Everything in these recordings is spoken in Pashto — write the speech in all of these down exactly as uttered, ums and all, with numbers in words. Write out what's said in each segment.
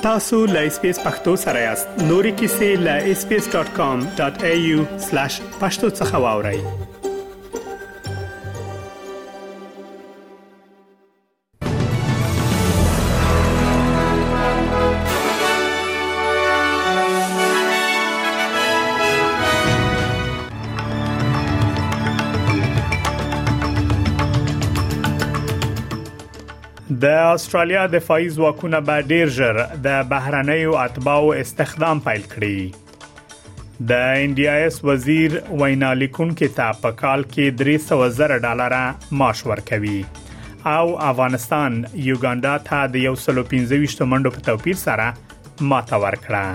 تاسو لا اسپیس پختو سره یاست. نوري کیسې لا اس پی اس ډاٹ کام ډاٹ اي يو سلاش پښتو څخه واورئ. د استرالیا دفاعي ځواکونه به ډیر ژر د بهرنیو اتباعو استخدام پیل کړي. د ان ډي آی اس وزیر وینا لیکونکو ته په کال کې درې سوه زره ډالر معاش ورکوي او افغانستان یوګاندا ته د یو سل او پنځه ویشت منډو په توپیر سره ماته ورکړه.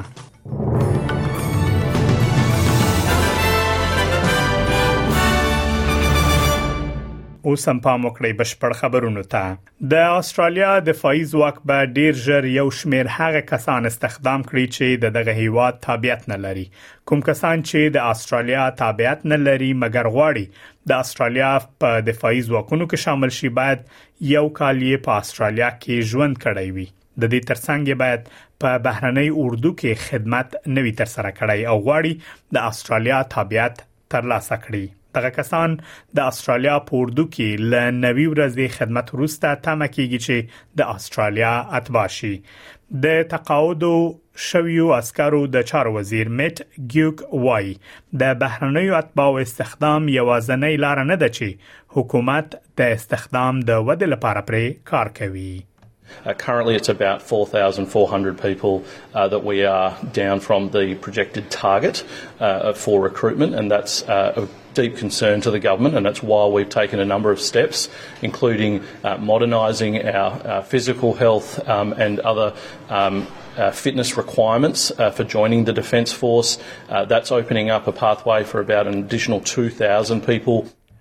اوس هم پام وکړئ بشپړ خبرونو ته. د استرالیا دفاعي ځواک به ډیر ژر یو شمیر هغه کسان استخدام کړي چې دغه هیواد تابعیت نه لري. کوم کسان چې د استرالیا تابعیت نه لري مګر غواړي د استرالیا په دفاعي ځواکونو کې شامل شي باید یو کال یې په استرالیا کې ژوند کړی وي. د دې ترڅنګ باید په بهرنۍ اردو کې خدمت نوي تر سره کړی او غواړي د استرالیا تابعیت ترلاسه کړي. دغه کسان د استرالیا په اردو کې ل نوي ورځې خدمت وروسته تمه کیږي چې د استرالیا اتباع شي. د تقاعد شویو عسکرو د چارو وزیر میټ ګیوک وای د بهرنیو اتباع استخدام یوازینۍ لار نه ده چې حکومت د استخدام د ودې لپاره پرې کار کوي. Uh, currently it's about four thousand four hundred people uh, that we are down from the projected target uh, for recruitment, and that's uh, a deep concern to the government, and that's why we've taken a number of steps, including uh, modernising our uh, physical health um, and other um, Uh, fitness requirements uh, for joining the Defence Force. Uh, that's opening up a pathway for about an additional two thousand people.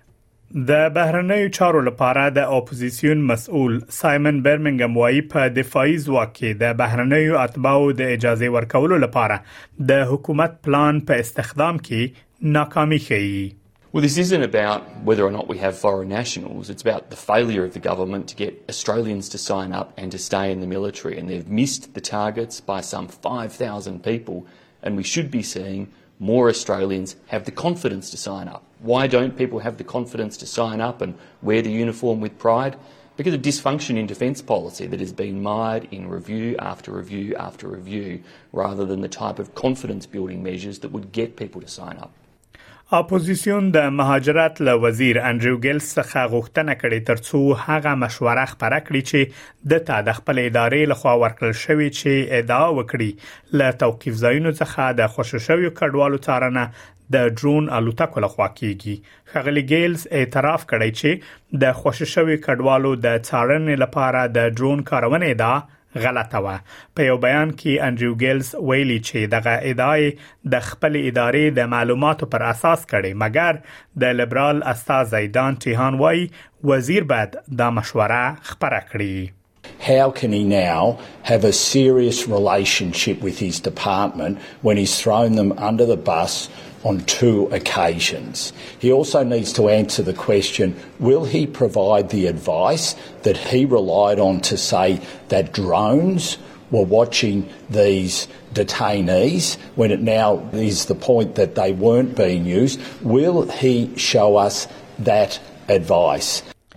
د بهرنیو چارو لپاره د اپوزیسیون مسؤل سایمن برمنګم وايي په دفاعي ځواک کې د بهرنیو اتباعو د اجازه ورکولو لپاره د حکومت پلان په استخدام کې ناکامي ښیي. Well, this isn't about whether or not we have foreign nationals. It's about the failure of the government to get Australians to sign up and to stay in the military. And they've missed the targets by some five thousand people. And we should be seeing more Australians have the confidence to sign up. Why don't people have the confidence to sign up and wear the uniform with pride? Because of dysfunction in defence policy that has been mired in review after review after review, rather than the type of confidence building measures that would get people to sign up. اپوزیسیون د مهاجرت له وزیر انډریو ګیلز څخه غوښتنه کړې ترڅو هغه مشوره خبره کړي چې د تا د خپل ادارې لخوا ورکړل شوی چې ادعا وکړي له توقيف ځایونو څخه د خوششویو کډوالو څارنه د ډرون الوتکو لخوا کیږي. ښاغلي ګیلز اعتراف کړی چې د خوششویو کډوالو د څارنې لپاره د ډرون کارونه ادعا غلطه و. په یو بیان کې انډریو ګیلز ویلي چې دغه ادعای د خپل ادارې د معلوماتو پر اساس کړي مګر د لیبرال استازی دان ټیهان وایي وزیر باید دا مشوره خبره کړي. How can he now have a serious relationship with his department when he's thrown them under the bus on two occasions? He also needs to answer the question, will he provide the advice that he relied on to say that drones were watching these detainees when it now is the point that they weren't being used? Will he show us that advice?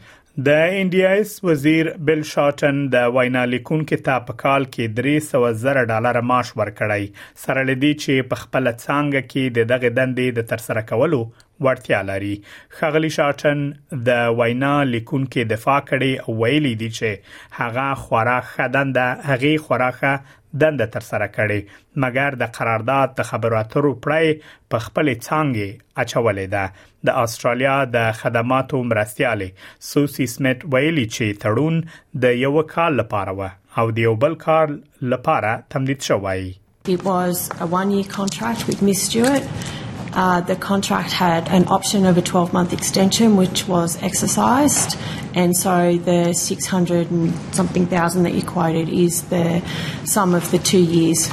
د ان ډي آی اس وزیر بل شاټن د وینا لیکونکو ته په کال کې درې سوه زره ډالر معاش ورکړی سره لدی چې په خپل څنګه کې د دغه دندې د ترسره کولو ورتیا لري. ښاغلي شاټن د وینا لیکونکو دفاع کړي او ویلي دي چې هغه خورا خدانده هغه خوراخه دنده تر سره کړي مګر د قرارداد د خبرو اترو پړای په خپل څنګه اچولې ده. د استرالیا د خدماتو مرستياله سوسی سمیت ویلي چې تړون د یو کال لپاره و او د یو بل کال لپاره تمدید شوی. It was a one-year contract with Miss Stewart. Uh, the contract had an option of a twelve-month extension, which was exercised, and so the six hundred and something thousand that you quoted is the sum of the two years for Miss.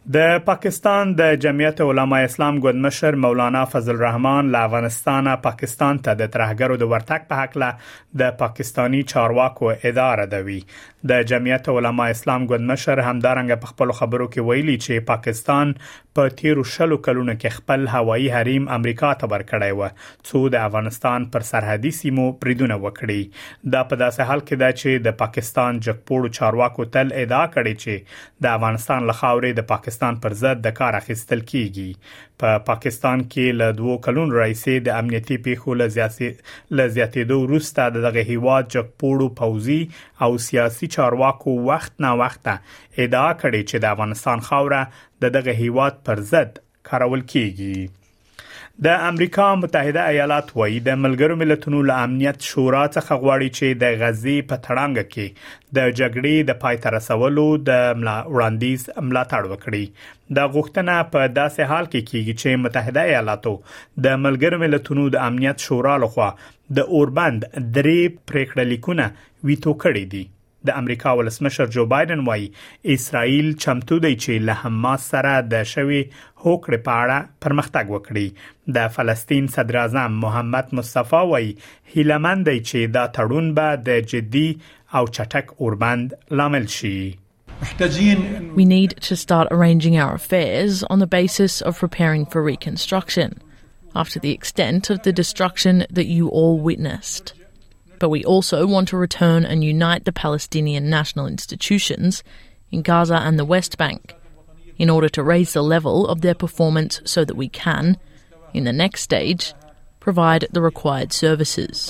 د پاکستان د جمعیت علماء اسلام ګوند مشر مولانا فضل الرحمن له افغانستان پاکستان ته د ترهګرو د ورتګ په حق له د پاکستانی چارواکو اداره دوي. د جمعیت علماء اسلام ګوند مشر همدارنګ په خپل خبرو کې ویلي چې پاکستان په تیرو شلو کلونو کې خپل هوایي حریم امریکا ته ورکړی و څو د افغانستان پر سرحدي سیمو بریدونه وکړي. دا په داسې حال کې ده چې د پاکستان جګپوړو چارواکو تل ادعا کړې چې د افغانستان له خاورې د پاکستان پر ضد د کار اخیستل کیږي. په پا پاکستان کې له دوه کلونو راځي د امنیتي پیښو له زیاتې له زیاتېدو وروسته دغه هیواد جګپوړو پوځي او سیاسي چارواکو وخت نه وخت ادعا کړې چې د افغانستان خاوره د دغه هیواد پر ضد کارول کیږي. د امریکا متحده ایالات وایي د ملګرو ملتونو له امنیت شورا څخه غواړي چې د غزې په تړانګ کې د جګړې د پای ته رسولو د وړاندیز ملاتړ وکړي. دا غوښتنه په داسې حال کې کیږي چې متحده ایالاتو د ملګرو ملتونو د امنیت شورا لخوا د اوربند درې پریکړه لیکونه ویتو کړي دي. د امریکا ولسمشر جو بایدن وایي اسرائیل چمتو دی چې له حماس سره د شوی هوکړې په اړه پرمختګ وکړي. د فلسطین صدر اعظم محمد مصطفی وایي هیلمن دی چې دا تړون به د جدي او چټک اوربند لامل شي. We need to start arranging our affairs on the basis of preparing for reconstruction after the extent of the destruction that you all witnessed. But we also want to return and unite the Palestinian national institutions in Gaza and the West Bank in order to raise the level of their performance so that we can, in the next stage, provide the required services.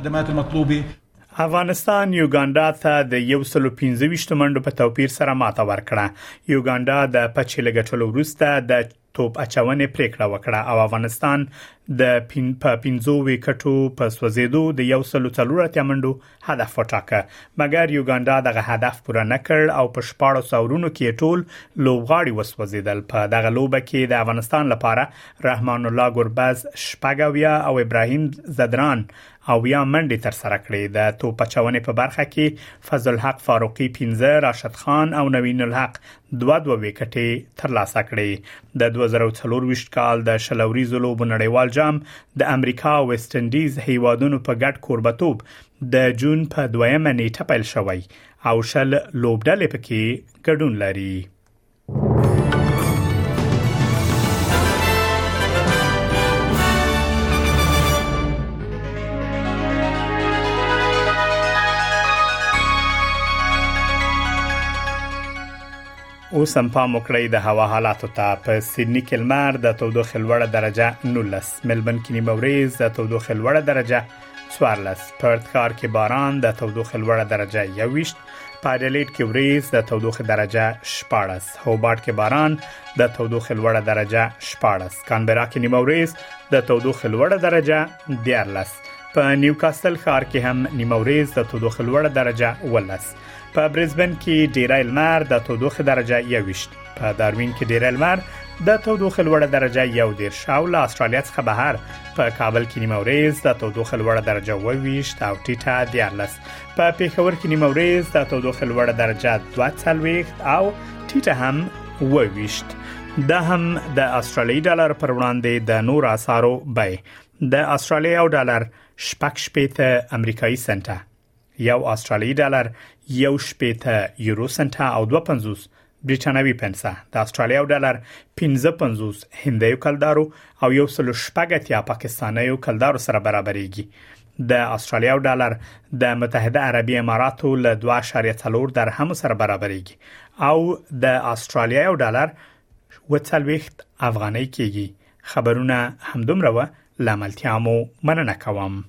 افغانستان یوګانډا ته د یو سل او پنځه ویشت منډو په توپیر سره ماته ورکړه. یوګانډا د پچې لګټلو وروسته د توپ اچونې پریکړه وکړه او افغانستان د پین په پنځو وکټو په سوځېدو د یو سل او څلور اتیا منډو هدف وټاکه. مګر یوګانډا دغه هدف پوره نکړ او په شپاړس اورونو کې ټول لوبغاړي وسوځیدل. په دغه لوبه کې د افغانستان لپاره رحمان الله ګربز شپږاویا او ابراهیم زدران او یا منډي تر سره کړې. د توپ اچونې په برخه کې فضل الحق فاروقي پنځه، راشد خان او نوین الحق دوه دوه وکټې ترلاسه کړې. د دوه زره څلور ویشت کال د شلوريزو لوبو نړیوال جام د امریکا او ویسټ انډیز هیوادونو په ګډ کوربتوب د جون په دویمه نیټه پیل شوی او شل لوبډلې پکې ګډون لري. اوس هم پام وکړئ د هوا حالاتو ته. په سیدنی کې لمر د تودوخې لوړه درجه نولس، ملبن کې نیمه ورځ د تودوخې لوړه درجه څوارلس، پرت ښار کې باران د تودوخې لوړه درجه یوویشت، په اډلېډ کې ورځ د تودوخې درجه شپاړس، هوبارت کې باران د تودوخې لوړه درجه شپاړس، کانبرا کې نیمه ورځ د تودوخې لوړه درجه دیارلس، په نیوکاسل ښار کې هم نیمه ورځ د تودوخې لوړه درجه ولس، په برزبن کې ډیری لمر د تودوخې درجه یوویشت، په داروین کې ډیری لمر د تودوخې لوړه درجه یو دېرش او له استرالیا څخه بهر په کابل کې نیمه ورځ د تودوخې لوړه درجه اوویشت او ټیټه دیارلس، په پېښور کې نیمه ورځ د تودوخې لوړه درجه دوه څلوېښت او ټیټه هم اوویشت. دا هم د استرالیایي ډالر پر وړاندې د نور اسعارو بیې. د استرالیا یو ډالر شپږ شپېته امریکایي سنټه، یو استرالیایي ډالر یو شپېته یورو سنټه او دوه پنځوس برېټانوي پنسه، د استرالیا ډالر پنځه پنځوس هندیو کلدارو او یو سل شپږ اتیا پاکستانیو کلدارو سره برابرېږي. د استرالیا ډالر د متحده عربی اماراتو له دوه اعشاریه څلور درهم سره برابرېږي او د استرالیا ډالر اوه څلوېښت افغانۍ کېږي. خبرونه همدومره و، له ملتیا مو مننه کوم.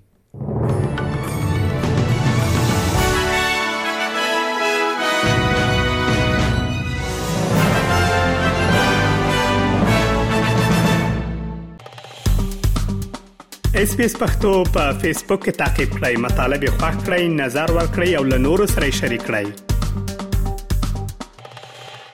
اس پی اس پختو په فیسبوک کې تعقیب کړئ، مطالب یې خوښ کړئ، نظر ور کړئ او له نورو سره شریک کړئ.